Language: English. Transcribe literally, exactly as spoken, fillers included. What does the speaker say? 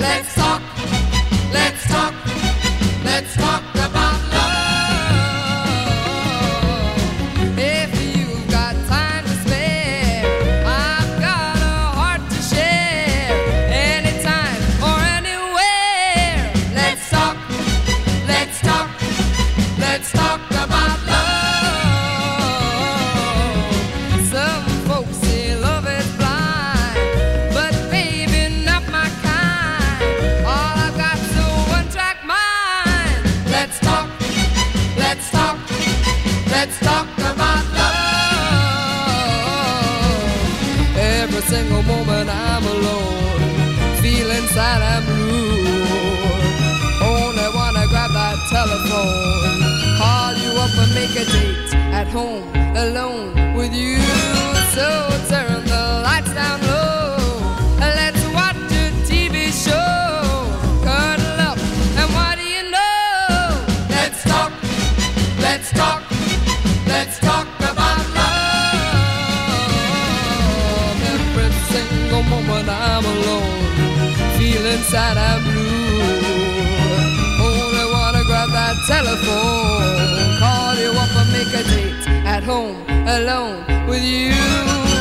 Let's talk, let's talk, let's talk about love. If you've got time to spare, I've got a heart to share. Anytime or anywhere. Let's talk, let's talk, let's talk about love. Some folks say love is blind, but baby, not my kind. All I've got's a one-track mind. Let's talk, let's talk, let's talk about love. Every single moment I'm alone, feeling sad and blue. Only wanna grab that telephone, call you up and make a date at home, alone with you. So turn the lights down low, let's watch a T V show, cuddle up, and what do you know? Let's talk, let's talk, let's talk about love. Every single moment I'm alone, feeling sad and blue. Only wanna grab that telephone, call you up and make a date at home, alone with you.